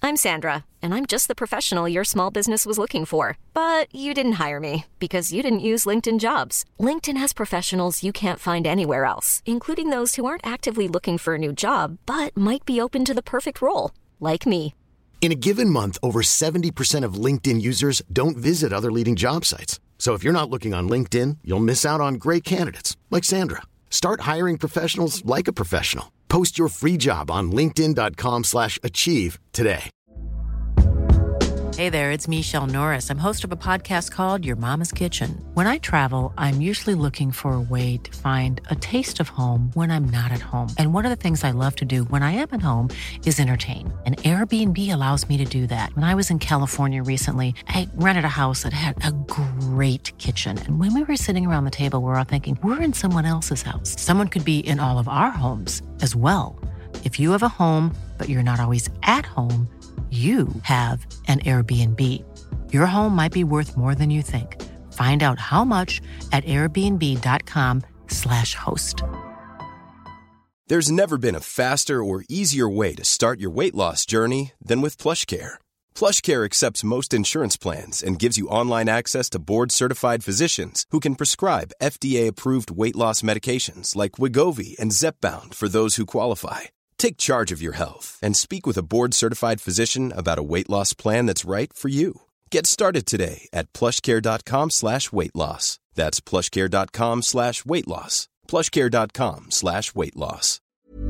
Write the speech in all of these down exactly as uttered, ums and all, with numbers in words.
I'm Sandra, and I'm just the professional your small business was looking for. But you didn't hire me because you didn't use LinkedIn Jobs. LinkedIn has professionals you can't find anywhere else, including those who aren't actively looking for a new job, but might be open to the perfect role, like me. In a given month, over seventy percent of LinkedIn users don't visit other leading job sites. So if you're not looking on LinkedIn, you'll miss out on great candidates like Sandra. Start hiring professionals like a professional. Post your free job on linkedin dot com slash achieve today. Hey there, it's Michelle Norris. I'm host of a podcast called Your Mama's Kitchen. When I travel, I'm usually looking for a way to find a taste of home when I'm not at home. And one of the things I love to do when I am at home is entertain. And Airbnb allows me to do that. When I was in California recently, I rented a house that had a great kitchen. And when we were sitting around the table, we were all thinking, we're in someone else's house. Someone could be in all of our homes as well. If you have a home, but you're not always at home, you have an Airbnb. Your home might be worth more than you think. Find out how much at airbnb.com slash host. There's never been a faster or easier way to start your weight loss journey than with PlushCare. PlushCare accepts most insurance plans and gives you online access to board-certified physicians who can prescribe F D A-approved weight loss medications like Wegovy and Zepbound for those who qualify. Take charge of your health and speak with a board-certified physician about a weight loss plan that's right for you. Get started today at plushcare.com slash weight loss. That's plushcare.com slash weight loss. plushcare.com slash weight loss.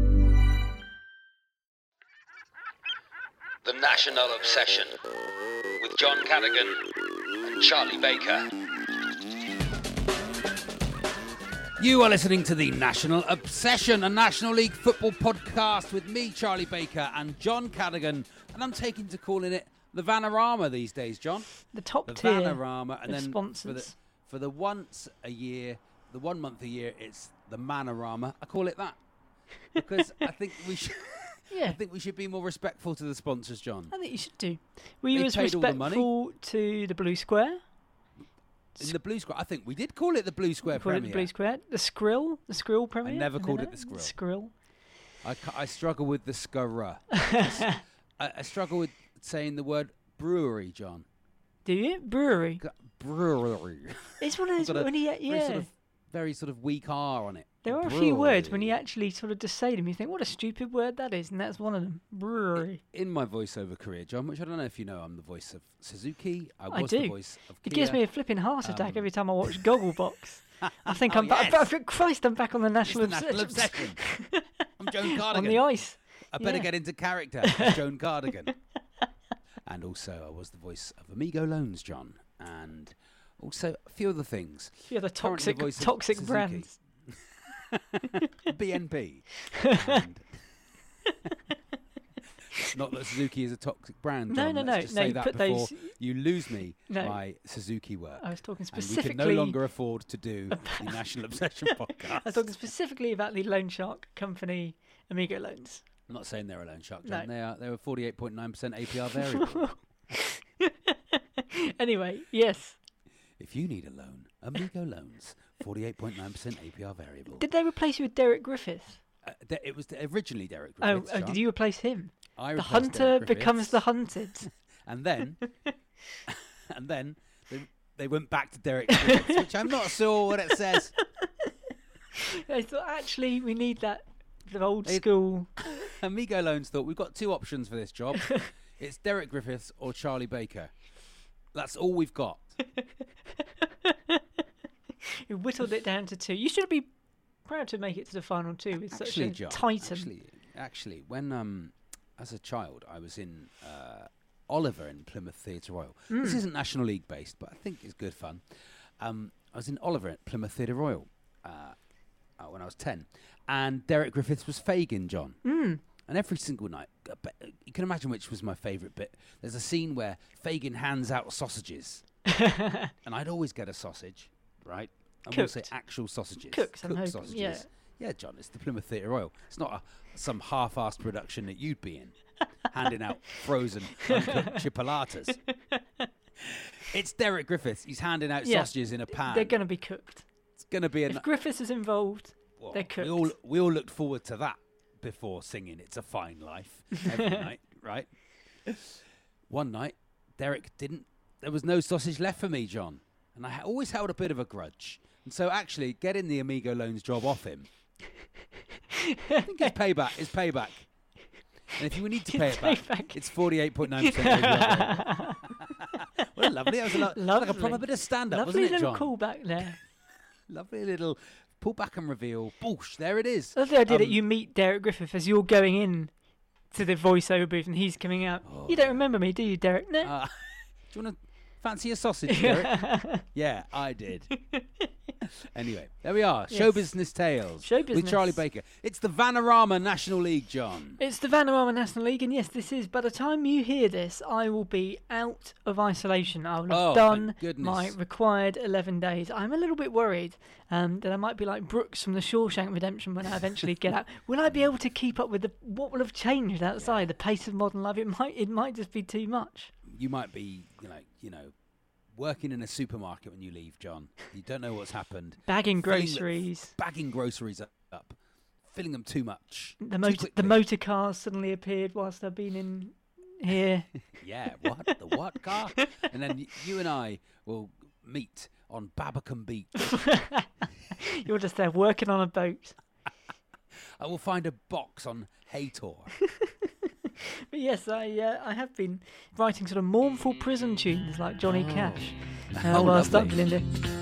The National Obsession with John Cadogan and Charlie Baker. You are listening to the National Obsession, a National League football podcast with me, Charlie Baker, and John Cadogan, and I'm taking to calling it the Vanarama these days, John. The top the tier Vanarama, and then sponsors. for the for the once a year, the one month a year, it's the Manorama. I call it that because I think we should. Yeah. I think we should be more respectful to the sponsors, John. I think you should do. Were you They as paid all the money. respectful to the Blue Square? In the Blue Square, I think we did call it the Blue Square Call it Premier. the Blue Square? The Skrill? The Skrill Premier? I never Isn't called that it the Skrill. Skrill. I, ca- I struggle with the skara. I, I struggle with saying the word brewery, John. Do you? Brewery. G- Brewery. It's one of those Got a when you, very yeah. sort of, very sort of weak R on it. There are a few words when you actually sort of just say them, you think, what a stupid word that is, and that's one of them. Brewery. In my voiceover career, John, which I don't know if you know, I'm the voice of Suzuki. I I was do. the voice of Kia. It gives me a flipping heart attack Um, every time I watch Gogglebox. I think Oh, I'm back. yes. Christ, I'm back on the It's National the National Obsession. I'm Joan on Cardigan. the ice. I better Yeah. get into character as Joan Cardigan. And also, I was the voice of Amigo Loans, John. And also, a few other things. Yeah, the Currently toxic, the voice of toxic Suzuki. brands. B N P. Not that Suzuki is a toxic brand, No, John. no, Let's no, just no, say you that put before those- you lose me No. by Suzuki work. I was talking And we specifically. can no longer afford to do the National Obsession podcast. I was talking specifically about the Loan Shark Company Amigo Loans. I'm not saying they're a loan shark, No. John. They are. They were forty-eight point nine percent A P R variable. Anyway, yes. If you need a loan, Amigo Loans, forty-eight point nine percent A P R variable. Did they replace you with Derek Griffith? Uh, th- it was originally Derek Oh, Griffiths. oh, John. did you replace him? I The replaced hunter Derek becomes Griffiths. the hunted. And then, and then they, they went back to Derek Griffiths, which I'm not sure what it says. I thought, actually, we need that the old It- school. Amigo Loans thought, we've got two options for this job. It's Derek Griffiths or Charlie Baker. That's all we've got. You whittled it down to two. You should be proud to make it to the final two with Actually, such a John, titan. Actually, actually, when um, as a child, I was in uh, Oliver in Plymouth Theatre Royal. Mm. This isn't National League based, but I think it's good fun. Um, I was in Oliver at Plymouth Theatre Royal uh, uh, when I was ten, and Derek Griffiths was Fagin, John. Mm. And every single night, uh, but, uh, you can imagine which was my favourite bit. There's a scene where Fagin hands out sausages, and I'd always get a sausage, right? I will say Cooked. actual sausages, Cooked, I'm cooked hoping, sausages. yeah. Yeah, John, it's the Plymouth Theatre Royal. It's not a, some half-assed production that you'd be in, handing out frozen uncooked chipolatas. It's Derek Griffiths. He's handing out Yeah. sausages in a pan. They're going to be cooked. It's going to be a. If Griffiths is involved, Well, they're cooked. We all we all looked forward to that before singing "It's a Fine Life" every night, right? One night, Derek didn't. There was no sausage left for me, John, and I always held a bit of a grudge. And so, actually, getting the Amigo Loans job off him, I think it's payback. It's payback. And if you need to pay it back, Payback. it's forty-eight point nine percent. Well, lovely. That was a lo- like a proper bit of stand-up, Lovely wasn't it, little John? callback there. Lovely little pull back and reveal. Boosh, there it is. I love the idea that Um, you meet Derek Griffith as you're going in to the voiceover booth and he's coming out. Oh. You don't remember me, do you, Derek? No. Uh, do you want to fancy a sausage, Derek? Yeah, I did. Anyway, there we are. Yes. Show Business Tales Show with Business. Charlie Baker. It's the Vanarama National League, John. It's the Vanarama National League, and yes, this is. By the time you hear this, I will be out of isolation. I will have Oh, done thank goodness. my required eleven days. I'm a little bit worried um, that I might be like Brooks from the Shawshank Redemption when I eventually get out. Will I be able to keep up with the what will have changed outside? The pace of modern life. It might. It might just be too much. You might be, you know, you know, working in a supermarket when you leave, John. You don't know what's happened. Bagging Filling the- groceries. bagging groceries up, up, filling them too much. The too motor, the quickly. motor cars suddenly appeared whilst I've been in here. Yeah, what? The what car? And then y- you and I will meet on Babbacombe Beach. You're just there working on a boat. I will find a box on Haytor. But yes, I uh, I have been writing sort of mournful prison tunes like Johnny Cash uh, Oh, whilst up lovely.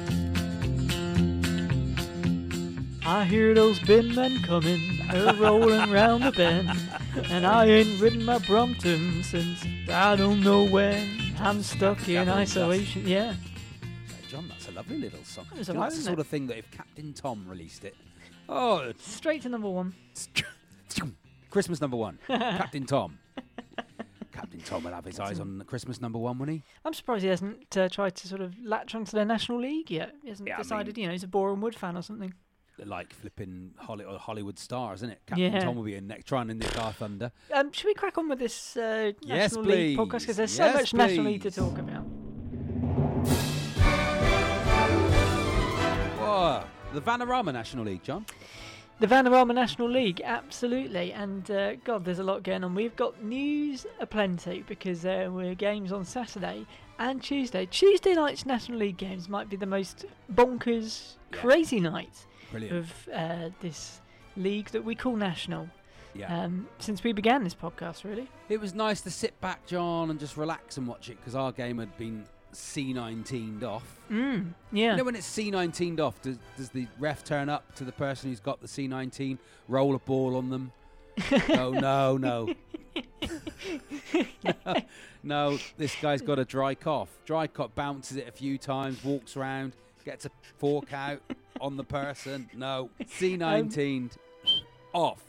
Linda. I hear those bin men coming, they're rolling round the bend, and I ain't ridden my Brompton since I don't know when. I'm stuck in Gathering isolation. Yeah. Uh, John, that's a lovely little song. It was You know, alright, that's the wasn't sort it? of thing that if Captain Tom released it, oh, it's Straight to number one. Christmas number one. Captain Tom. Captain Tom will have his eyes on Christmas number one, won't he? I'm surprised he hasn't uh, tried to sort of latch onto the National League yet. He hasn't Yeah, I decided, mean- you know, he's a Boreham Wood fan or something. Like flipping Holly- or Hollywood stars, isn't it? Captain Yeah. Tom will be in next, trying to nick our thunder. Um, should we crack on with this uh, Yes, National League podcast? please. Because there's Yes, so much National League to please. talk about. Whoa, the Vanarama National League, John. The Vanarama National League, absolutely. And, uh, God, there's a lot going on. We've got news aplenty because there were games on Saturday and Tuesday. Tuesday night's National League games might be the most bonkers, Yeah. crazy night Brilliant. of uh, this league that we call National. Yeah. Um, since we began this podcast, really. It was nice to sit back, John, and just relax and watch it because our game had been C nineteen'd off. Mm, yeah. You know when it's C nineteen'd off, does, does the ref turn up to the person who's got the C nineteen, roll a ball on them? no, no, no. no. No, this guy's got a dry cough. Dry cough, bounces it a few times, walks around, gets a fork out on the person. No, C nineteen'd off.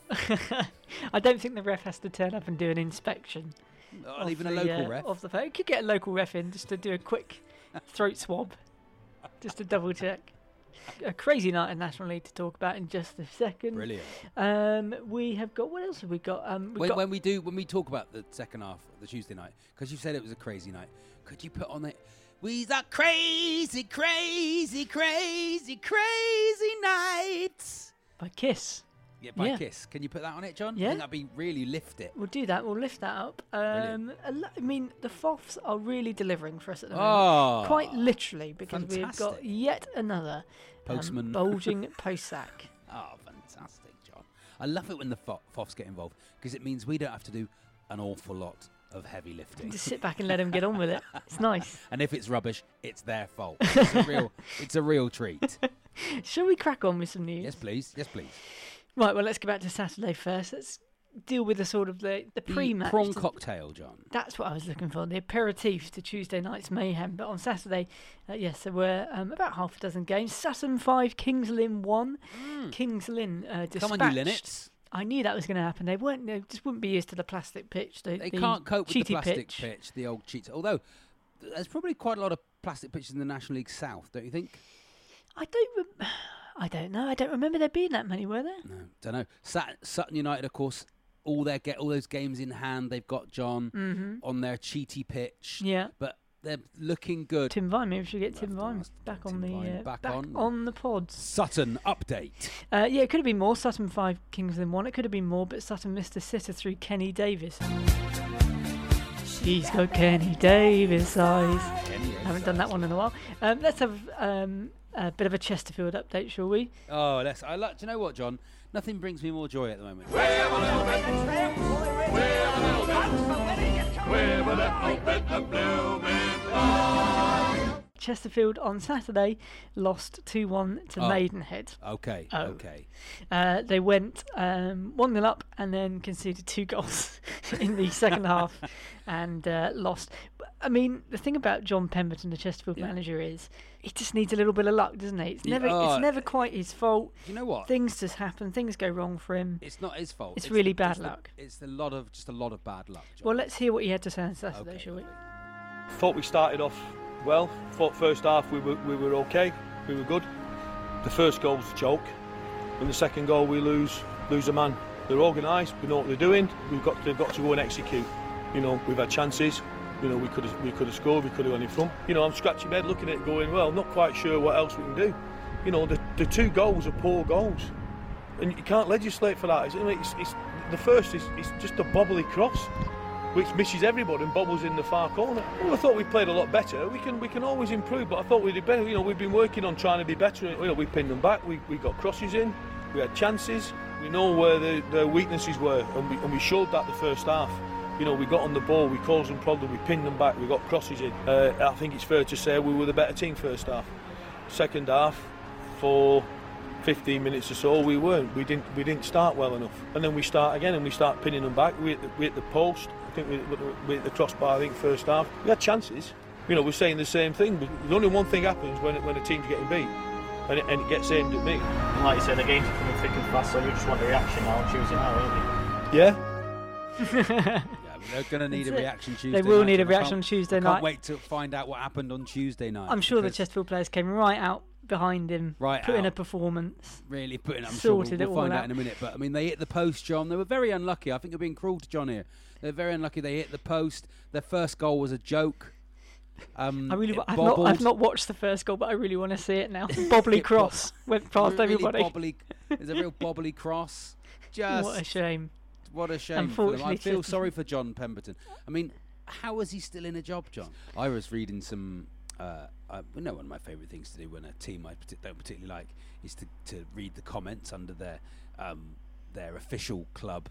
I don't think the ref has to turn up and do an inspection. Not of even a the, local uh, ref. Of the phone. Could get a local ref in just to do a quick throat swab, just to double check. A crazy night in National League to talk about in just a second. Brilliant. Um, we have got what else have we got? Um, we've When, got when we do, when we talk about the second half, the Tuesday night, because you said it was a crazy night, could you put on it? We's a crazy, crazy, crazy, crazy nights. by Kiss. Yeah, by Yeah. Kiss. Can you put that on it, John? I Yeah. think that'd be really lift it. We'll do that. We'll lift that up. Um, Brilliant. a lo- I mean, the F O Fs are really delivering for us at the moment. Oh, Quite literally, because we've got fantastic. yet another um, Postman. bulging post sack. Oh, fantastic, John. I love it when the F O Fs get involved because it means we don't have to do an awful lot of heavy lifting. Just sit back and let them get on with it. It's nice. And if it's rubbish, it's their fault. It's a real, it's a real treat. Shall we crack on with some news? Yes, please. Yes, please. Right, well, let's go back to Saturday first. Let's deal with the sort of the, the The pre-match. prawn the- cocktail, John. That's what I was looking for, the aperitif to Tuesday night's mayhem. But on Saturday, uh, yes, there were um, about half a dozen games. Sutton five, Kings Lynn one. Kings Lynn uh, dispatched. Come on, you Linnets. I knew that was going to happen. They weren't. They just wouldn't be used to the plastic pitch. The, They the can't cope with the cheaty plastic pitch. pitch. the old cheats. Although there's probably quite a lot of plastic pitches in the National League South, don't you think? I don't. Rem- I don't know. I don't remember there being that many. Were there? No, don't know. Sut- Sutton United, of course, all their get all those games in hand. They've got John Mm-hmm. on their cheaty pitch. Yeah. but they're looking good. Tim Vine. Maybe we should get Love Tim to Vine ask back Tim on the Vine uh, back back on. on the pods. Sutton update. Uh, yeah, it could have been more. Sutton five, Kings Lynn one. It could have been more, but Sutton missed a sitter through Kenny Davis. She's got Kenny Davis eyes. Kenny I haven't done that one in a while. Um, let's have um, a bit of a Chesterfield update, shall we? Oh, let's. I like. Do you know what, John? Nothing brings me more joy at the moment. Chesterfield on Saturday lost two one to Oh. Maidenhead. Okay. Oh. Okay. Uh, they went um, one nil up and then conceded two goals in the second half and uh, lost. But, I mean, the thing about John Pemberton, the Chesterfield Yeah. manager, is he just needs a little bit of luck, doesn't he? It's Yeah, never, oh, it's never quite his fault. Do you know what? Things just happen. Things go wrong for him. It's not his fault. It's really bad just the- luck. it's a lot of just a lot of bad luck. John. Well, let's hear what he had to say on Saturday, Okay, shall we? lovely. Thought we started off well. Thought first half we were we were okay. We were good. The first goal was a joke. In the second goal we lose lose a man. They're organised. We know what they're doing. We've got they've got to go and execute. You know, we've had chances. You know, we could have we could have scored. We could have gone in front. You know, I'm scratching my head looking at it, going, well, not quite sure what else we can do. You know, the the two goals are poor goals, and you can't legislate for that. It's, it's, it's the first is it's just a bobbly cross, which misses everybody and bobbles in the far corner. Well, I thought we played a lot better. We can we can always improve, but I thought we did better. You know, we've been working on trying to be better. You know, we pinned them back. We we got crosses in. We had chances. We know where the, their weaknesses were, and we and we showed that the first half. You know, we got on the ball, we caused them problems, we pinned them back, we got crosses in. Uh, I think it's fair to say we were the better team first half. Second half, for fifteen minutes or so, we weren't. We didn't. We didn't start well enough, and then we start again, and we start pinning them back. We hit the, we hit the post. I think we, we hit the crossbar. I think first half we had chances. You know, we're saying the same thing. But the only one thing happens when when a team's getting beat, and it, and it gets aimed at me. And like you said, the games are coming thick and fast, so you just want the reaction now on Tuesday night, don't you? Yeah. Yeah, they're going to need a That's it. reaction Tuesday They will night, need a John. I reaction can't- on Tuesday I night. Can't wait to find out what happened on Tuesday night. I'm sure the because Chesterfield players came right out behind him, Right put in a out. performance. Really putting. I'm sure Sorted we'll, it we'll all find out out. in a minute. But I mean, they hit the post, John. They were very unlucky. I think you're being cruel to John here. They're very unlucky. They hit the post. Their first goal was a joke. Um, I really, it wa- I've not, I've bobbled. not watched the first goal, but I really want to see it now. Bobbly It cross went past really everybody. Bobbly, there's a real bobbly cross. Just What a shame. What a shame. For them. I Unfortunately, feel Chesterfield- sorry for John Pemberton. I mean, how is he still in a job, John? I was reading some. Uh, I you know one of my favourite things to do when a team I partic- don't particularly like is to, to read the comments under their um, their official club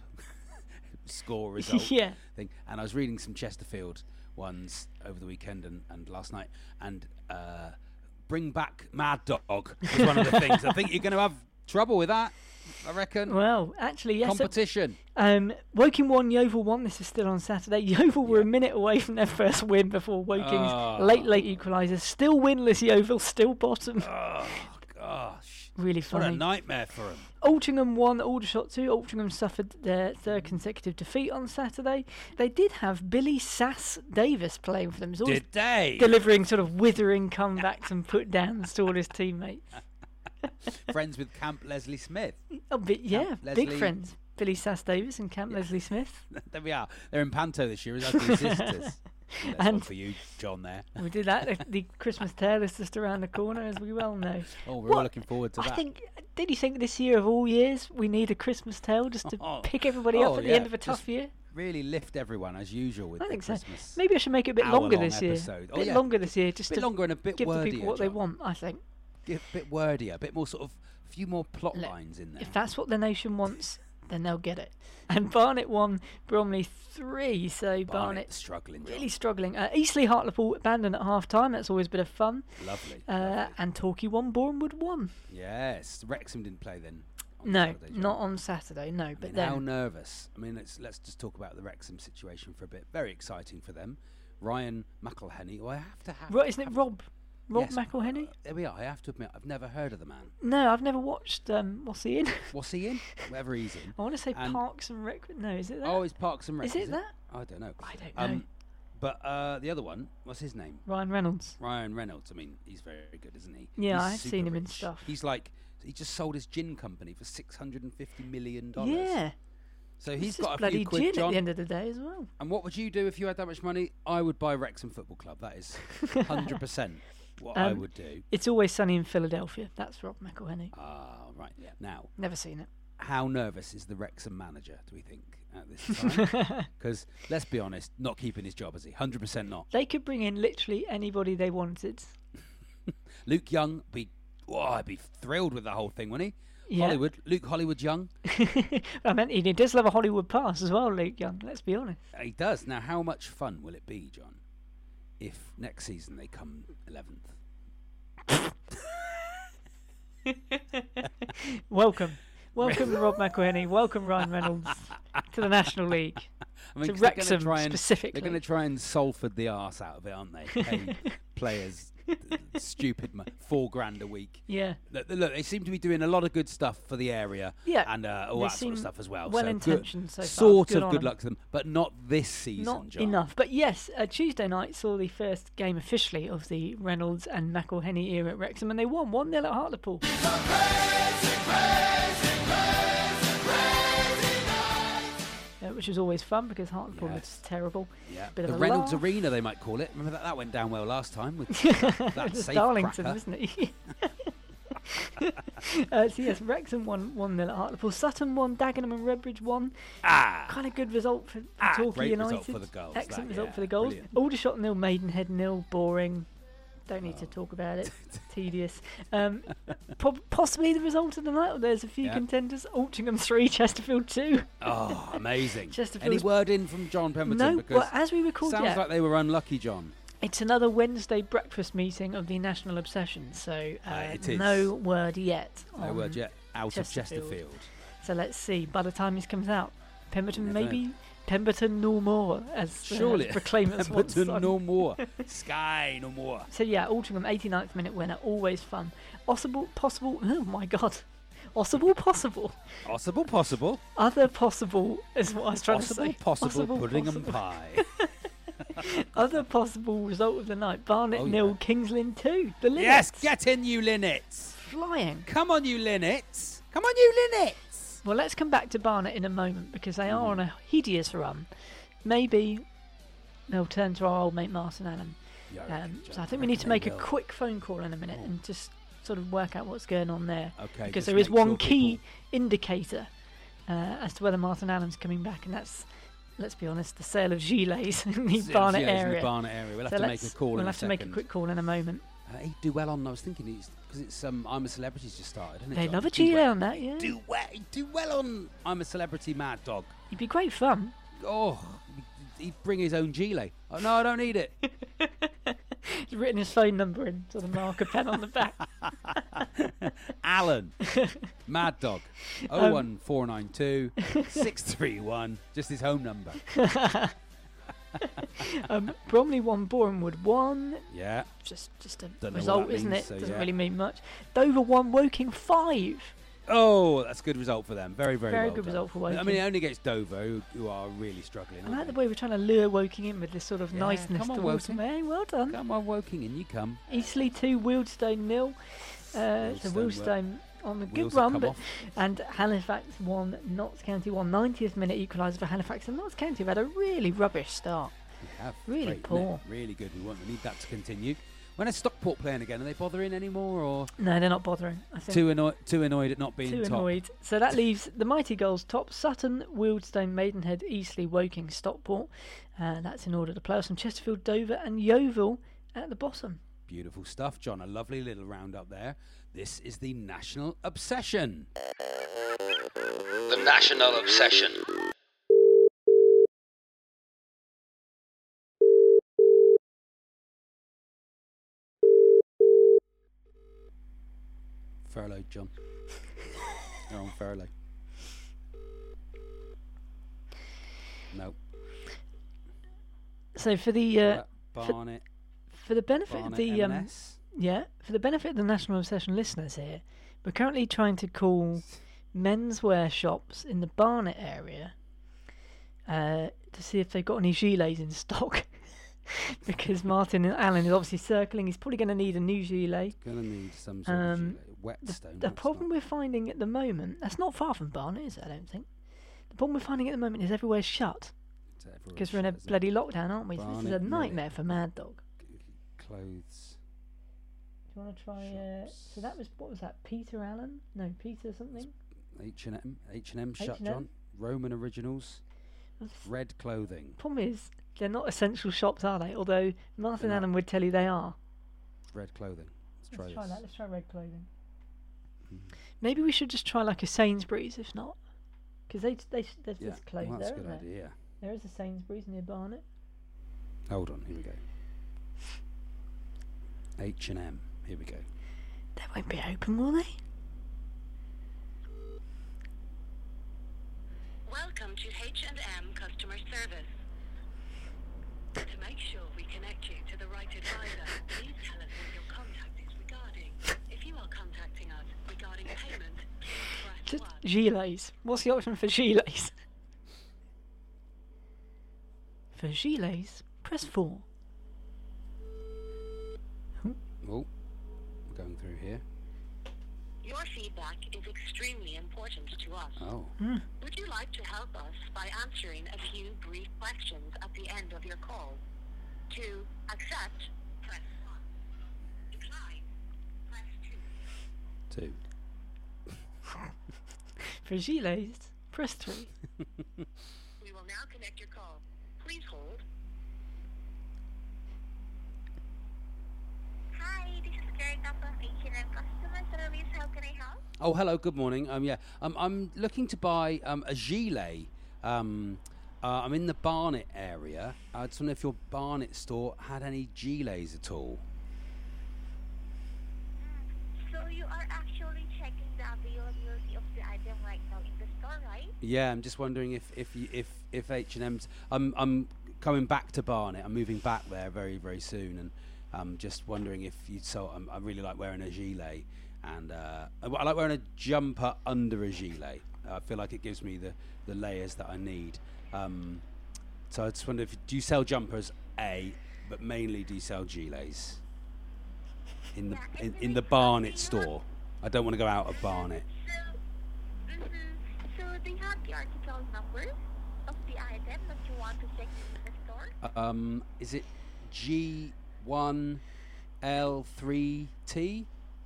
score result Yeah. thing. And I was reading some Chesterfield ones over the weekend and, and last night, and uh, bring back Mad Dog was one of the things. I think you're going to have trouble with that. I reckon. Well, actually, yes. Competition. Um, Woking won, Yeovil won. This is still on Saturday. Yeovil were Yeah. a minute away from their first win before Woking's Oh. late, late equaliser. Still winless, Yeovil, still bottom. Oh gosh. Really What a funny. nightmare for him. Altrincham won, Aldershot two. Altrincham suffered their third consecutive defeat on Saturday. They did have Billy Sass Davis playing for them. He's always Did they? delivering sort of withering comebacks and put downs to all his teammates. Friends with Camp Leslie Smith. Oh, but yeah, Camp big Leslie- friends. Billy Sass Davis and Camp Leslie Smith. There we are. They're in Panto this year as ugly sisters. That's one And- for you, John. There. We did that. The- The Christmas tale is just around the corner, as we well know. Oh, we're all What? looking forward to I that. think, did you think this year of all years we need a Christmas tale just to Oh. pick everybody Oh, up at the yeah, end of a just tough year? Really lift everyone as usual with I the think so. Christmas. Maybe I should make it a bit longer hour-long this year. episode. A Oh, bit yeah. longer this year, just bit to longer and a bit give the wordier, people what they John. want, I think. Give a bit wordier, a bit more sort of, a few more plot Look, lines in there. If that's what the nation wants, then they'll get it. And Barnet won, Bromley three, so Barnet Barnet struggling, John. really struggling. Uh, Eastleigh Hartlepool abandoned at half time, that's always a bit of fun. Lovely. Uh, lovely. and Torquay won, Bournemouth won. Yes, Wrexham didn't play then. on No, Saturday, John. not on Saturday, no, I but mean, how then. nervous. I mean, let's let's just talk about the Wrexham situation for a bit. Very exciting for them. Ryan McElhenney, who I have to have. Right, isn't it have- Rob? Rob Yes, McElhenney? uh, there we are. I have to admit, I've never heard of the man. No, I've never watched. Um, what's he in? What's he in? Whatever he's in. I want to say And- Parks and Rec. No, is it that? Oh, it's Parks and Rec. Is it that? I don't know. I don't know. But uh, the other one, what's his name? Ryan Reynolds. Ryan Reynolds. I mean, he's very good, isn't he? Yeah, He's I've seen super him in rich. stuff. He's like, he just sold his gin company for six hundred and fifty million dollars. Yeah. So It's he's just got a bloody few quid, gin John. at the end of the day as well. And what would you do if you had that much money? I would buy Wrexham Football Club. That is one hundred percent what I Um, would do. It's Always Sunny in Philadelphia. That's Rob McElhenney. Ah, right. Now, Never seen it. how nervous is the Wrexham manager, do we think? at this time. Because, let's be honest, not keeping his job, is he? one hundred percent not. They could bring in literally anybody they wanted. Luke Young, be, oh, I'd be thrilled with the whole thing, wouldn't he? Yeah. Hollywood, Luke Hollywood Young. I meant he does love a Hollywood pass as well, Luke Young, let's be honest. He does. Now, how much fun will it be, John, if next season they come eleventh? Welcome. Welcome, Rob McElhenney. Welcome, Ryan Reynolds, to the National League. I mean, to 'cause they're Wrexham gonna try and, specifically. They're going to try and Salford the arse out of it, aren't they? Pay players stupid mo- four grand a week. Yeah. Look, look, they seem to be doing a lot of good stuff for the area. Yeah. And uh, all They that sort of seem stuff as well. well so intentioned good, so far. Sort Good of on good them. luck to them, but not this season, Not John. enough. But yes, uh, Tuesday night saw the first game officially of the Reynolds and McElhenney era at Wrexham, and they won one nil at Hartlepool. Uh, which was always fun because Hartlepool Yes. was terrible. Yeah. Bit the of a Reynolds laugh. Arena, they might call it. Remember that? That went down well last time with that, that It was safe Darlington, cracker. wasn't it? uh, so yes, Wrexham won one nil at Hartlepool. Sutton won. Dagenham and Redbridge won. Ah, Kind of good result for, for Ah, Torquay great United. result for the girls, Excellent that, result yeah, for the goals. brilliant. Aldershot nil, Maidenhead nil. Boring. Don't need to talk about it. Tedious. Um, po- possibly the result of the night. There's a few Yeah. contenders. Altrincham three, Chesterfield two. Oh, amazing. Any Chesterfield's- word in from John Pemberton? No, because well, as we record, sounds yeah, like they were unlucky, John. it's another Wednesday breakfast meeting of the National Obsession. So uh, Uh, it is. no word yet. No on word yet out Chesterfield. of Chesterfield. So let's see. By the time this comes out, Pemberton Never maybe Pemberton no more, as Surely. uh, Proclaimers once Pemberton sung. no more. Sky no more. So yeah, Altrincham, eighty-ninth minute winner, always fun. Possible, possible. Oh my God, possible, possible. Possible, possible. Other possible is what I was trying Possible, to say. possible, pudding possible. and pie. Other possible result of the night: Barnet Oh, nil, yeah. Kings Lynn two. The Linnets Yes, get in, you Linnets. flying. Come on, you Linnets. Come on, you Linnets. Well, let's come back to Barnet in a moment because they are Mm. on a hideous run. Maybe they'll turn to our old mate Martin Allen. Yeah, I reckon, Um, John. so I I think we need reckon to make they a will. quick phone call in a minute Oh. and just sort of work out what's going on there. Okay, Because just there is make one sure key people- indicator uh, as to whether Martin Allen's coming back, and that's, let's be honest, the sale of gilets in the Yeah, Barnet yeah, it's in area. the Barnet area. We'll have So to make a let's- call We'll in have a to make a second. quick call in a moment. Uh, he'd do well on. I was thinking he's because it's um, I'm a Celebrity's just started, isn't it? They John? love a He'd do gilet well. on that, yeah. Do well. He'd do well on I'm a Celebrity, Mad Dog. It'd be great fun. Oh, he'd bring his own gilet. Oh, no, I don't need it. He's written his phone number in, sort of marker pen on the back. Alan, Mad Dog, oh one four nine two six three one. Just his home number. um, Bromley one, Bournemouth one. Yeah. Just, just a Don't know what result, that isn't means, it? so Doesn't yeah. really mean much. Dover one, Woking five. Oh, that's a good result for them. Very, very, Very well good done. result for I mean, Woking. only against Dover, who, who are really struggling. I aren't like the they? way we're trying to lure Woking in with this sort of Yeah, niceness come on, towards them. Woking. Hey, well done. Come on, Woking, in you come. Eastleigh two, Wealdstone nil. Uh, so Wealdstone Wealdstone on the good Wheels have run, come but off. and Halifax one, Notts County one. ninetieth minute equaliser for Halifax, and Notts County have had a really rubbish start. We have. Really Great, isn't poor. it? Really good. We want we need that to continue. When is Stockport playing again? Are they bothering anymore, or No, they're not bothering. I think too annoyed? Too annoyed at not being too top? annoyed. So that leaves the mighty goals top: Sutton, Wealdstone, Maidenhead, Eastleigh, Woking, Stockport. Uh, that's in order to play us on Chesterfield, Dover, and Yeovil at the bottom. Beautiful stuff, John. A lovely little round up there. This is the National Obsession. The National Obsession. Furloughed, John. They're on furlough. No. So for the uh, for, Barnet. for the benefit of Barnet the um, M and S. yeah, for the benefit of the National Obsession listeners here, we're currently trying to call menswear shops in the Barnet area uh, to see if they've got any gilets in stock. Because Martin Allen is obviously circling. He's probably going to need a new gilet. Gonna need some sort Um, of gilet. Whetstone. The that's problem not- we're finding at the moment, that's not far from Barnet, is it? I don't think. The problem we're finding at the moment is everywhere's shut. it's everywhere Because we're in a shut, isn't it? bloody lockdown, aren't we? So this is a Barnet nightmare Millet. for Mad Dog. Clothes. Do you want to try... Uh, Shops. so that was... What was that? Peter Allen? No, Peter something? H and M. H and M shut, H and M? John. Roman Originals. Red clothing. Problem is, they're not essential shops, are they? Although Martin They're not. Allen would tell you they are. Red clothing. Let's try Let's try this. that. Let's try red clothing. Mm. Maybe we should just try like a Sainsbury's, if not, because they they there's Yeah, this clothes well, that's there, a good isn't there? idea. There is a Sainsbury's near Barnet. Hold on, here we go. H and M. Here we go. They won't be open, will they? Welcome to H and M customer service. To make sure we connect you to the right advisor, please tell us what your contact is regarding. If you are contacting us regarding payment, please press Just one. gilets. What's the option for gilets? For gilets, press four. Oh, we're going through here. Your feedback is extremely important to us. Oh. Mm. Would you like to help us by answering a few brief questions at the end of your call? To accept, press one. Decline, press two. Two. For gilets, press three. We will now connect your call. Please hold. Hi, this is Karina from H and M Customer Service. How can I help? Oh, hello. Good morning. Um, yeah. Um, I'm looking to buy um a gilet. Um, uh, I'm in the Barnet area. I just wonder if your Barnet store had any gilets at all. So you are actually checking the availability of the item right now in the store, right? Yeah, I'm just wondering if if you, if if H and M's. I'm I'm coming back to Barnet. I'm moving back there very very soon, and I'm just wondering if you. So I'm, I really like wearing a gilet, and uh, I, I like wearing a jumper under a gilet. I feel like it gives me the the layers that I need. Um, so I just wonder if do you sell jumpers? A, but mainly do you sell gilets in the Yeah, in, I in the believe Barnet so. Do you have- store? I don't want to go out of Barnet. So, mhm. So do you have the article number of the item that you want to check in the store? Um, is it G one L three T?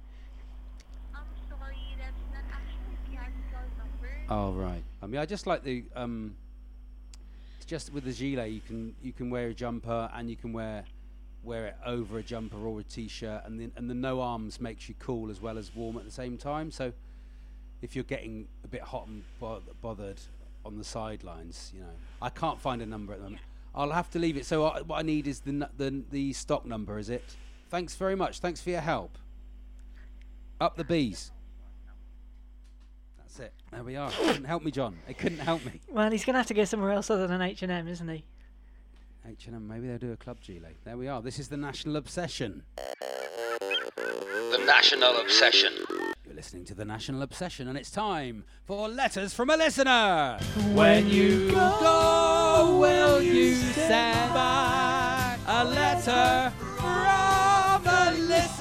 I'm sorry, that's not actually the article number. Oh right. I mean, I just like the um. It's just with the gilet, you can you can wear a jumper and you can wear wear it over a jumper or a t-shirt, and the and the no arms makes you cool as well as warm at the same time. So if you're getting a bit hot and bo- bothered on the sidelines, you know, I can't find a number at them. I'll have to leave it. So I, what I need is the nu- the the stock number. Is it? Thanks very much. Thanks for your help. Up the bees. That's it. There we are. It couldn't help me, John. It couldn't help me. Well, he's going to have to go somewhere else other than H and M, isn't he? H and M, maybe they'll do a club gilet. There we are. This is the National Obsession. The National Obsession. You're listening to the National Obsession, and it's time for letters from a listener. When you go, will you send back a letter from a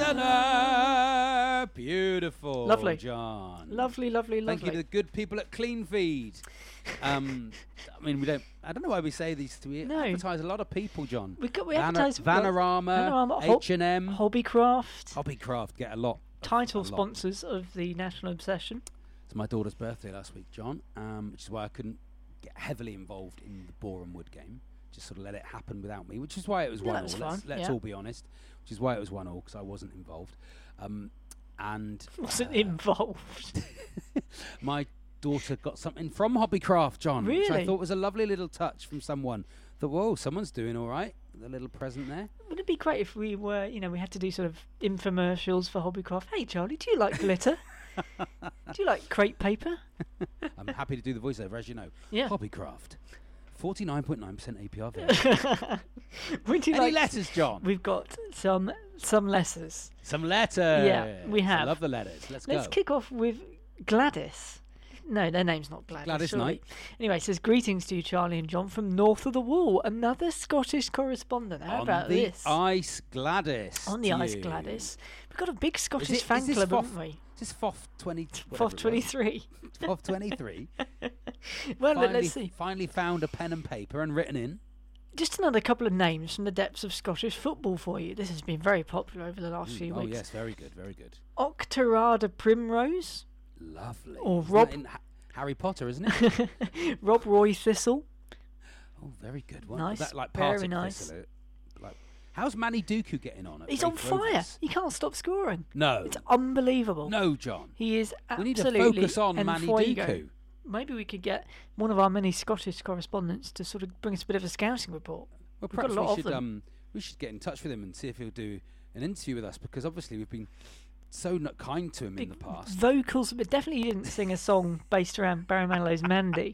listener? Beautiful, Lovely. John. Lovely, lovely, lovely. Thank you to the good people at Clean Feed. Um, I mean, we don't. I don't know why we say these. We No. advertise a lot of people, John. we got we Vana- advertise we've got Vanarama, Vanarama, Hol- H and M, Hobbycraft, Hobbycraft get a lot. title a lot. sponsors of the National Obsession. It's my daughter's birthday last week, John, um, which is why I couldn't get heavily involved in the Boreham Wood game. Just sort of let it happen without me, which is why it was Yeah, one that was all. Let's, fun, let's yeah. all be honest. Which is why it was one all because I wasn't involved. Um, and Wasn't uh, involved. my daughter got something from Hobbycraft, John, which I Really? thought was a lovely little touch from someone. Thought, whoa, someone's doing all right. The little present there. Wouldn't it be great if we were, you know, we had to do sort of infomercials for Hobbycraft? Hey, Charlie, do you like glitter? Do you like crepe paper? I'm happy to do the voiceover, as you know. Yeah. Hobbycraft, forty-nine point nine percent A P R V. Would you Any like? letters, John? We've got some some letters. Some letters. Yeah, we have. I love the letters. Let's, Let's go. kick off with Gladys. No, their name's not Gladys. Gladys surely. Knight. Anyway, it says greetings to you, Charlie and John, from north of the wall. Another Scottish correspondent. How On about the this? ice, Gladys. On the to ice, you. Gladys. We've got a big Is Scottish it- is fan this club, Foff- haven't we? Is this F O F twenty? F O F twenty-three. F O F twenty-three. Well, finally, let's see. Finally found a pen and paper and written in. Just another couple of names from the depths of Scottish football for you. This has been very popular over the last few Mm, oh weeks. yes, very good, very good. Octorada Primrose, Lovely. Or Isn't Rob- that in Ha- Harry Potter, isn't it? Rob Roy Thistle, Oh, very good. What, Nice, was that like very Partick nice. Thistle? Like, how's Manny Duku getting on? At He's Wraith on fire. Rovers? He can't stop scoring. No. It's unbelievable. No, John. He is We need to absolutely focus on en Manny fuego. Duku. Maybe we could get one of our many Scottish correspondents to sort of bring us a bit of a scouting report. Well, We've got perhaps a lot we of should them. um we should get in touch with him and see if he'll do an interview with us, because obviously we've been so not kind to him in the past. Vocals, but definitely didn't sing a song based around Barry Manilow's Mandy.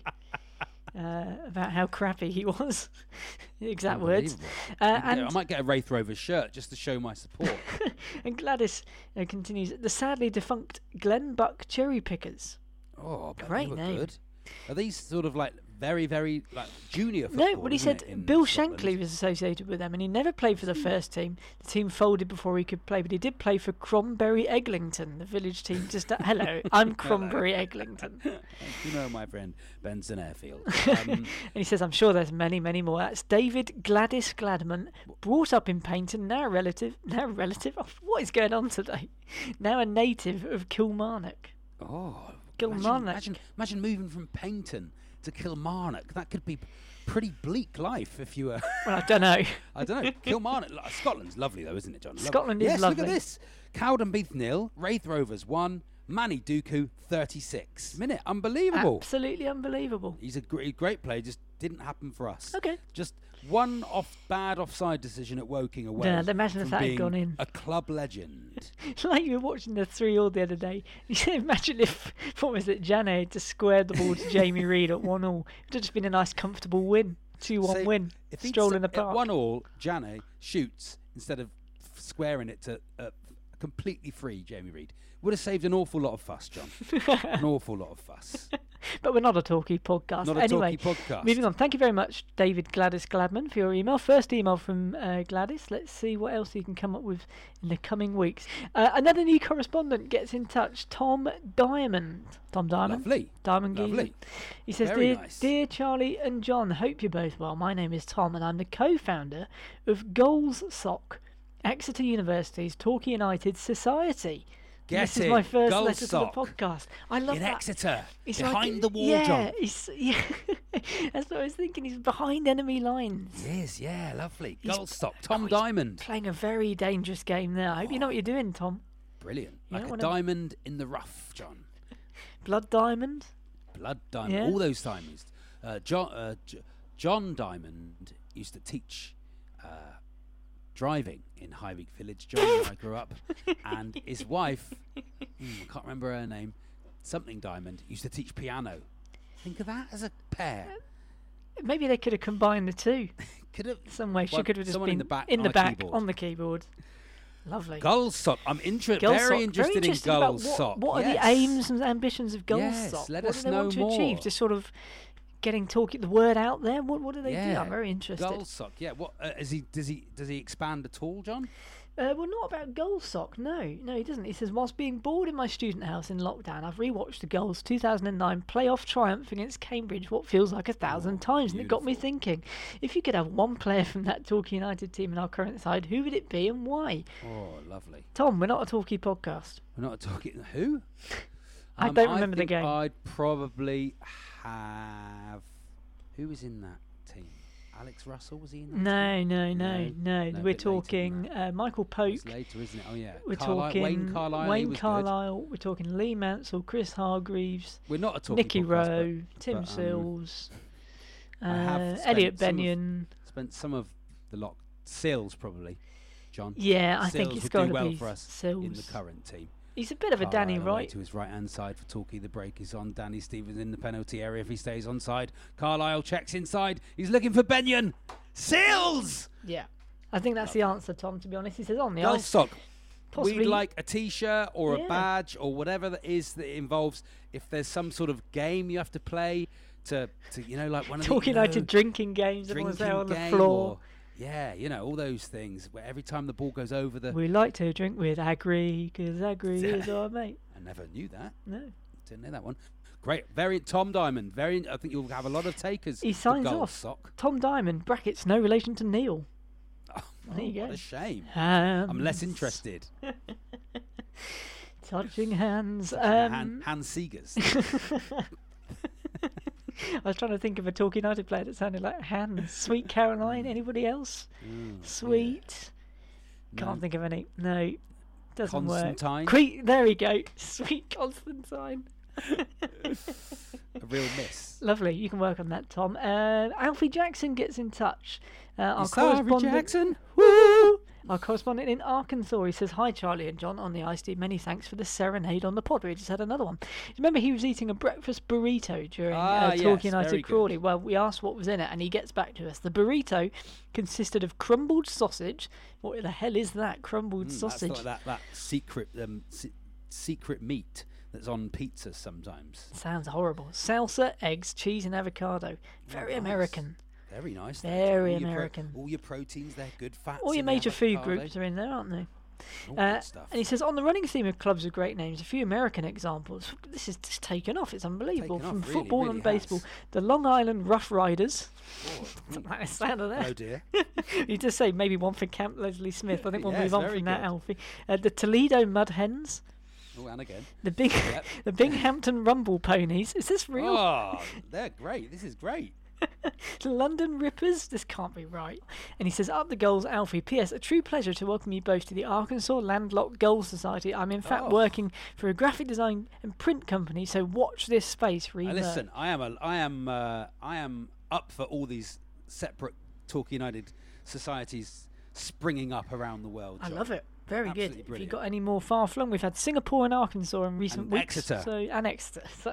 Uh, about how crappy he was. The exact words. Unbelievable. Uh, I might get- and I might get a Wraith Rovers shirt just to show my support. and Gladys uh, continues, the sadly defunct Glen Buck Cherry Pickers. Oh, but Great they were name. good. Are these sort of like very, very like junior football? No, what he isn't said, it, in Bill Scotland? Shankly was associated with them, and he never played for the first team. The team folded before he could play, but he did play for Cromberry Eglinton, the village team. Just uh, hello, I'm Cromberry Eglinton. You know my friend Benson Airfield. Um, And he says, I'm sure there's many, many more. That's David Gladys Gladman, brought up in Paynton, now a relative, now a relative. Oh, what is going on today? Now a native of Kilmarnock. oh, Kilmarnock. Imagine, imagine, imagine moving from Paynton to Kilmarnock. That could be pretty bleak life if you were. Well, I don't know. I don't know. Kilmarnock, like, Scotland's lovely though, isn't it, John? Lovely. Scotland is yes, lovely. Look at this. Cowdenbeath nil, Wraith Rovers one, Manny Duku thirty-six. Minute, unbelievable. Absolutely unbelievable. He's a great, great player. Just didn't happen for us. Okay. Just one off bad offside decision at Woking away. Yeah, imagine if from that had being gone in. A club legend. Like you were watching the three all the other day. You said, imagine if, what was it, Jane had to square the ball to Jamie Reid at one all. It would have just been a nice, comfortable win. two one So win. If he'd Stroll s- in the at park. one all, Jane shoots instead of f- squaring it to uh, completely free Jamie Reid. Would have saved an awful lot of fuss, John. An awful lot of fuss. But we're not a talkie podcast. Not a anyway, talkie podcast. moving on. Thank you very much, David Gladys Gladman, for your email. First email from uh, Gladys. Let's see what else you can come up with in the coming weeks. Uh, another new correspondent gets in touch. Tom Diamond. Tom Diamond. Lovely. Diamond Lovely. Geezer. He says, Very dear, nice. dear Charlie and John, hope you're both well. My name is Tom, and I'm the co-founder of Goals Sock, Exeter University's Torquay United Society. Get this it. is my first Goal letter Sock. to the podcast. I love In that. Exeter. It's behind like, the wall, yeah, John. He's, yeah, that's what I was thinking. He's behind enemy lines. He is, yeah, lovely. He's- Goal stock. Tom oh, he's Diamond. Playing a very dangerous game there. I hope you know what you're doing, Tom. Brilliant. You Like don't a wanna- diamond in the rough, John. Blood Diamond. Blood Diamond. Yeah. All those diamonds. Uh, John, uh, J- John Diamond used to teach uh, driving in Highwick Village, John, where I grew up. And his wife, hmm, I can't remember her name, something Diamond, used to teach piano. Think of that as a pair. Maybe they could have combined the two. Could have Some way. She One- could have just someone been in the back in on the a back keyboard. on the keyboard. Lovely. Goal sock. I'm inter- Goal very Sock. interested very interested in about goal what, sock. What are yes. the aims and ambitions of Goal Yes, Sock? let what us do they want to know achieve? more. Just sort of getting talking the word out there. What what do they yeah. do? I'm very interested. Goal sock. Yeah. What uh, is he? Does he? Does he expand at all, John? Uh, well, not about Goal Sock. No, no, he doesn't. He says, whilst being bored in my student house in lockdown, I've rewatched the Goals two thousand nine playoff triumph against Cambridge, what feels like a thousand Oh, times, and it got me beautiful. thinking: if you could have one player from that Torquay United team in our current side, who would it be and why? Oh, lovely. Tom, we're not a Torquay podcast. We're not talking who? I Um, don't remember the think game. I'd probably have. Who was in that team? Alex Russell, was he in that? No, team? no, no, no. No, no, a We're bit later than talking that. uh, Michael Pope. It's later, isn't it? Oh yeah. We're Carlisle- talking Wayne Carlisle. he Wayne was good. Carlisle. We're talking Lee Mansell, Chris Hargreaves, We're not a talking Nicky podcast, Rowe, but- Tim but, um, Sills, I have uh, spent Elliot some of- Benyon. Spent some of the lot. Sills probably. John. Yeah, I think Sills it's would got do to well be for us Sills. in the current team. He's a bit of a Danny Carlisle away Wright. to his right hand side for Torquay. The break is on. Danny Stevens in the penalty area if he stays onside. Carlisle checks inside. He's looking for Benyon. Sills! Yeah, I think that's the answer, Tom. To be honest, he says on the Goal ice. sock. Possibly- We'd like a T-shirt or Yeah. a badge or whatever that is that involves. If there's some sort of game you have to play to, to you know, like one of the Talking you know, United drinking games. Everyone's there on drinking the game floor. or- yeah, you know, all those things where every time the ball goes over the. We like to drink with Agri because Agri is our mate. I never knew that. No. Didn't know that one. Great, very Tom Diamond. Very. I think you'll have a lot of takers. He for signs Goal off. Sock. Tom Diamond, brackets, no relation to Neil. Oh, There you what go. a shame. Hands. I'm less interested. Touching hands. Touching Um, Han, Hans Seegers. I was trying to think of a Torquay United player that sounded like Han. Sweet Caroline. Anybody else? Mm, Sweet. yeah. Can't No. think of any. No. Doesn't Constantine. work. Que- there we go. Sweet Constantine. A real miss. Lovely. You can work on that, Tom. Uh, Alfie Jackson gets in touch. Uh, our You sorry, correspondent. Jackson? Woo! Our correspondent in Arkansas. He says, "Hi, Charlie and John on the Ice Tea. Many thanks for the serenade on the pod." We just had another one. Remember, he was eating a breakfast burrito during Ah, uh, yes, Torquay United very Crawley. good. Well, we asked what was in it, and he gets back to us. The burrito consisted of crumbled sausage. What the hell is that? Crumbled Mm, sausage. That's like that, that secret um, se- secret meat that's on pizzas sometimes. Sounds horrible. Salsa, eggs, cheese, and avocado. Very nice. American. Very nice. that. Very All your pro- American. all your proteins, they're good fats. All your in the major food avocado. groups are in there, aren't they? All Uh, good stuff. and he says, on the running theme of clubs with great names, a few American examples. This is just taken off. It's unbelievable. Taken From off, really, football really and baseball. has. The Long Island Rough Riders. Oh, Don't like the sound of that. hello, dear. You just say maybe one for Camp Leslie Smith. I think we'll Yes, move on very from that, good. Alfie. Uh, the Toledo Mud Hens. Oh, and again. The big, Yep. the Binghamton Rumble Ponies. Is this real? Oh, they're great. This is great. The London Rippers. This can't be right. And he says, up the goals, Alfie. P S. A true pleasure to welcome you both to the Arkansas Landlocked Goals Society. I'm in fact Oh. working for a graphic design and print company, so watch this space. Uh, Read listen, I am a, I am, uh, I am up for all these separate Torquay United societies springing up around the world. I John. love it. Very Absolutely good. Have brilliant. you got any more far flung? We've had Singapore and Arkansas in recent And weeks. Exeter. So and Exeter. So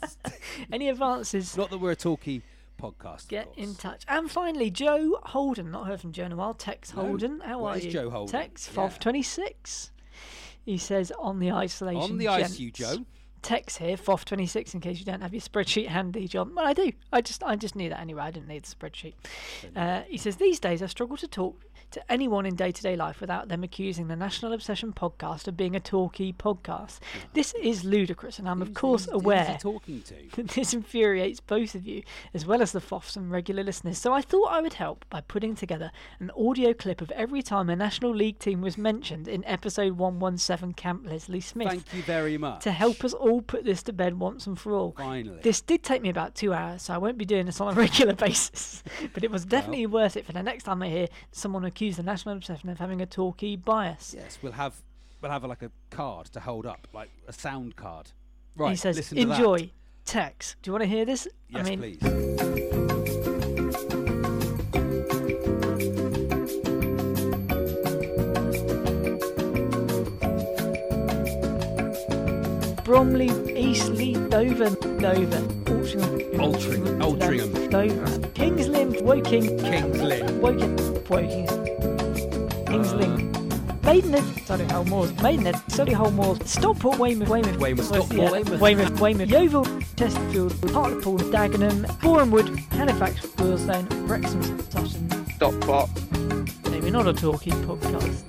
any advances? Not that we're a Torquay podcast. Get of in course. touch. And finally, Joe Holden. Not heard from Joe in a while. Tex No. Holden. How What are is you? Joe Holden? Tex Yeah. F O F twenty-six. He says on the isolation. On the ice, gents. you Joe. Tex here, F O F twenty-six. In case you don't have your spreadsheet handy, John. Well, I do. I just, I just knew that anyway. I didn't need the spreadsheet. Uh, he says these days I struggle to talk to anyone in day-to-day life without them accusing the National Obsession podcast of being a Torquay podcast. This is ludicrous, and I'm of Who's- course who's- who's he aware talking to? that this infuriates both of you, as well as the F O Fs and regular listeners. So I thought I would help by putting together an audio clip of every time a National League team was mentioned in episode one seventeen Camp Leslie Smith. Thank you very much. To help us all put this to bed once and for all. Finally. This did take me about two hours, so I won't be doing this on a regular basis. But it was definitely worth it for the next time I hear someone accuse the National Obsession of having a Torquay bias. Yes, we'll have we'll have like a card to hold up, like a sound card. Right. He says, listen to that. enjoy. Tex, do you want to hear this? Yes, I mean, please. Bromley, Eastleigh, Dover, Dover, Altrincham, Altring- Altrincham. Dover, Kings Lynn, Woking, Kings Lynn. Woking, Woking, Kings Lynn, Maidenhead, Solihull Moors, Maidenhead, Solihull Moors, Stockport, Weymouth, Weymouth, Weymouth, West- Stockport, yeah, Weymouth. Weymouth, Weymouth, Yeovil, Chesterfield, Hartlepool, Dagenham, Borehamwood, Halifax, Wealdstone, Wrexham, Sutton. Stockport. No, we're not a Torquay podcast.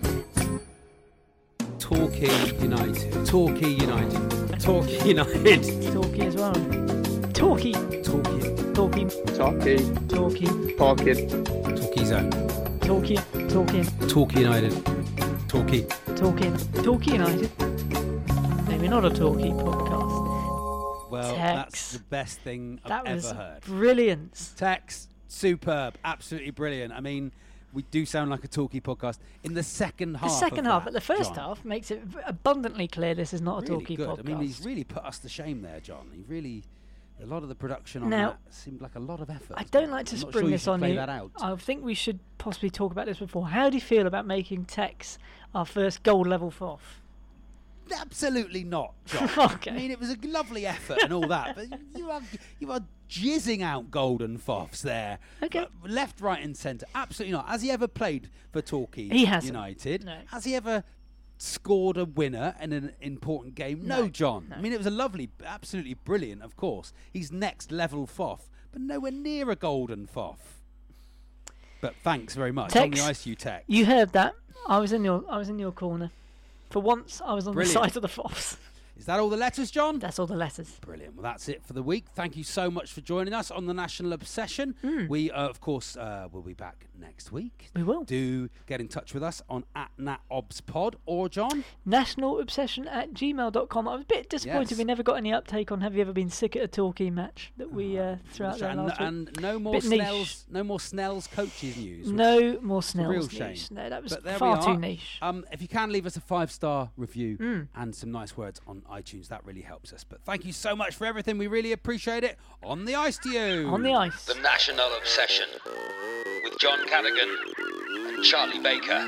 Torquay United. Torquay United. Torquay United. Torquay as well. Torquay, Torquay. Torquay, Torquay. Torquay, Torquay. Torquay Zone. Torquay, Torquay. Torquay United. Torquay. Torquay, Torquay United. No, we're not a Torquay podcast. Well, Tex. that's the best thing I've That ever was heard. brilliant. Tex, superb, absolutely brilliant. I mean, we do sound like a Torquay podcast in the second half. The second of half, that, but the first John. half makes it v- abundantly clear this is not a Really Torquay good. podcast. I mean, he's really put us to shame there, John. He really, a lot of the production on Now, that seemed like a lot of effort. I don't like to I'm not spring sure you this should on play you. that out. I think we should possibly talk about this before. How do you feel about making Tex our first gold level F O F? Absolutely not, John. Okay. I mean, it was a lovely effort and all that, but you are you are jizzing out golden F O Fs there. Okay. Uh, left, right, and centre. Absolutely not. Has he ever played for Torquay He hasn't. United? No. Has he ever scored a winner in an important game? No, No, John. no. I mean, it was a lovely, absolutely brilliant, of course. He's next level F O F, but nowhere near a golden F O F. But thanks very much. On Tex, the ice, you Tex. You heard that. I was in your I was in your corner. For once, I was on Brilliant. the side of the F O Fs. Is that all the letters, John? That's all the letters. Brilliant. Well, that's it for the week. Thank you so much for joining us on the National Obsession. Mm. We, uh, of course, uh, will be back next week. We will. Do get in touch with us on at NatObsPod or John. National Obsession at gmail dot com. I was a bit disappointed Yes. we never got any uptake on Have You Ever Been Sick at a Torquay match that we uh, threw out there and, last week. and no more Bit niche. Snell's, no more Snell's coaches news. which No more is a real Snell's shame. news. No, that was But there far we too are. niche. Um, if you can leave us a five-star review Mm. and some nice words on iTunes, that really helps us. But thank you so much for everything. We really appreciate it. On the ice to you. On the ice. The National Obsession with John Cadogan and Charlie Baker.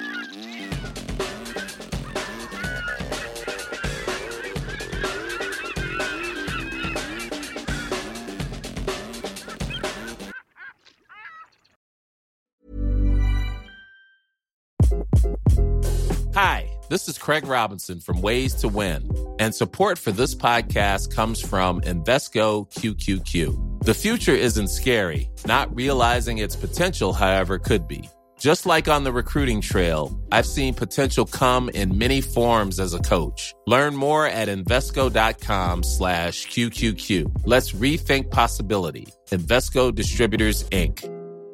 Hi, this is Craig Robinson from Ways to Win, and support for this podcast comes from Invesco Q Q Q. The future isn't scary. Not realizing its potential, however, could be. Just like on the recruiting trail, I've seen potential come in many forms as a coach. Learn more at Invesco.com slash QQQ. Let's rethink possibility. Invesco Distributors, Incorporated.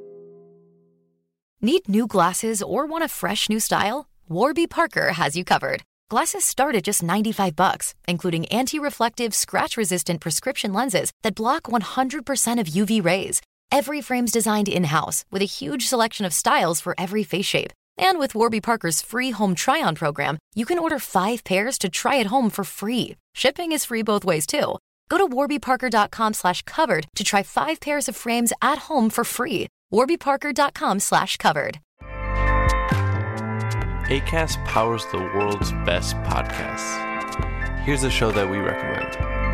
Need new glasses or want a fresh new style? Warby Parker has you covered. Glasses start at just ninety-five bucks, including anti-reflective, scratch-resistant prescription lenses that block one hundred percent of U V rays. Every frame's designed in-house with a huge selection of styles for every face shape. And with Warby Parker's free home try-on program, you can order five pairs to try at home for free. Shipping is free both ways, too. Go to warbyparker.com slash covered to try five pairs of frames at home for free. warbyparker.com slash covered. Acast powers the world's best podcasts. Here's a show that we recommend.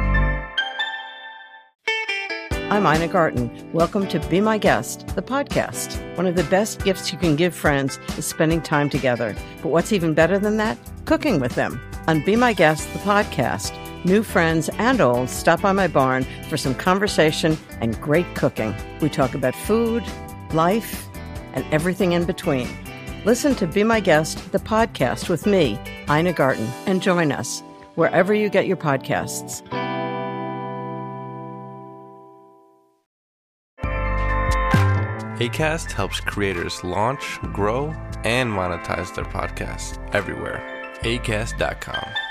I'm Ina Garten. Welcome to Be My Guest, the podcast. One of the best gifts you can give friends is spending time together. But what's even better than that? Cooking with them. On Be My Guest, the podcast, new friends and old stop by my barn for some conversation and great cooking. We talk about food, life, and everything in between. Listen to Be My Guest, the podcast with me, Ina Garten, and join us wherever you get your podcasts. Acast helps creators launch, grow, and monetize their podcasts everywhere. Acast dot com.